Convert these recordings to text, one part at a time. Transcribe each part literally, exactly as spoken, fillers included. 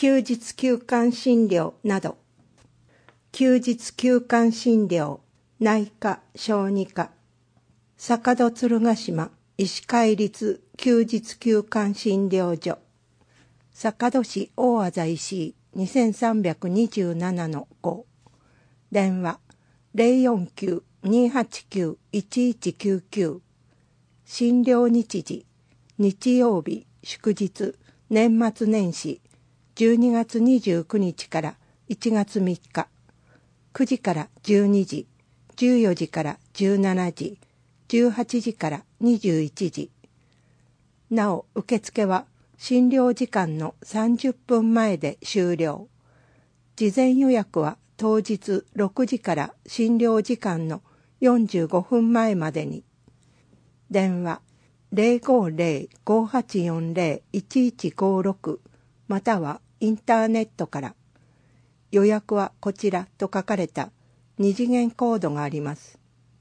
休日休館診療など、休日休館診療、内科、小児科、坂戸鶴ヶ島医師会立休日休館診療所、坂戸市大字石井にせんさんびゃくにじゅうななのご、電話 ゼロよんきゅう にーはちきゅう いちいちきゅうきゅう、診療日時、日曜日、祝日、年末年始、じゅうにがつにじゅうくにちからいちがつみっか、くじからじゅうにじ、じゅうよじからじゅうしちじ、じゅうはちじからにじゅういちじ。なお、受付は診療時間のさんじゅっぷんまえで終了。事前予約は当日ろくじから診療時間のよんじゅうごふんまえまでに。電話 ゼロごゼロ ごはちよんゼロ いちいちごろく またはインターネットから。予約はこちらと書かれた二次元コードがあります。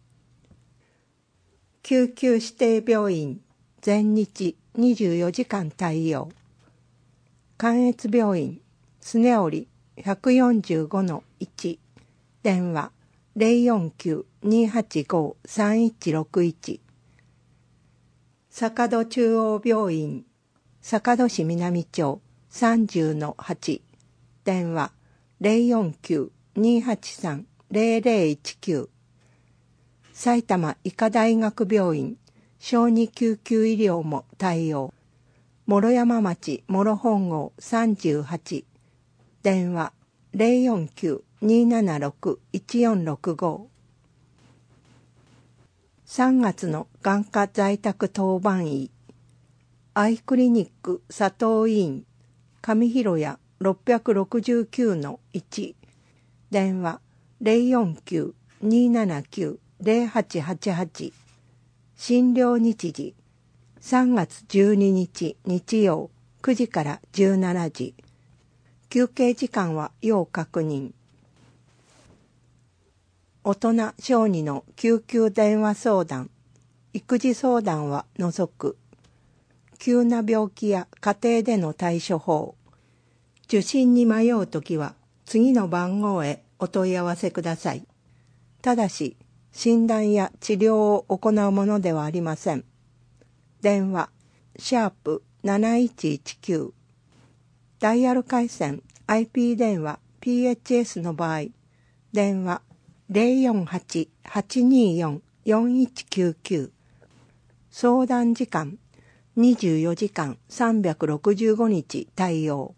救急指定病院全日にじゅうよじかん対応。関越病院スネオリ ひゃくよんじゅうごのいち、電話 ゼロよんきゅう にーはちご さんいちろくいち。坂戸中央病院坂戸市南町さんじゅうのはち、電話 ゼロよんきゅう にーはちさん ゼロゼロいちきゅう。埼玉医科大学病院小児救急医療も対応。諸山町諸本郷さんじゅうはち、電話 ゼロよんきゅう にーななろく いちよんろくご。さんがつの眼科在宅当番医アイクリニック佐藤医院上広谷ろっぴゃくろくじゅうきゅうのいち、電話 ゼロよんきゅう にーななきゅう ゼロはちはちはち。診療日時さんがつじゅうににち日曜くじからじゅうしちじ。休憩時間は要確認。大人小児の救急電話相談、育児相談は除く。急な病気や家庭での対処法。受診に迷うときは次の番号へお問い合わせください。ただし、診断や治療を行うものではありません。電話、シャープなないちいちきゅう。ダイヤル回線 アイピー 電話 ピーエイチエス の場合、電話ゼロよんはち はちにーよん よんいちきゅうきゅう。相談時間にじゅうよじかんさんびゃくろくじゅうごにち対応。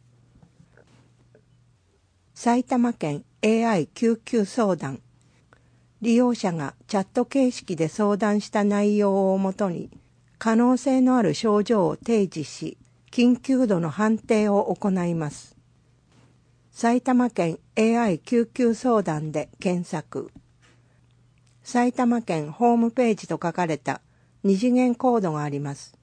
埼玉県 エーアイ 救急相談。利用者がチャット形式で相談した内容をもとに、可能性のある症状を提示し、緊急度の判定を行います。埼玉県 エーアイ 救急相談で検索。埼玉県ホームページと書かれた二次元コードがあります。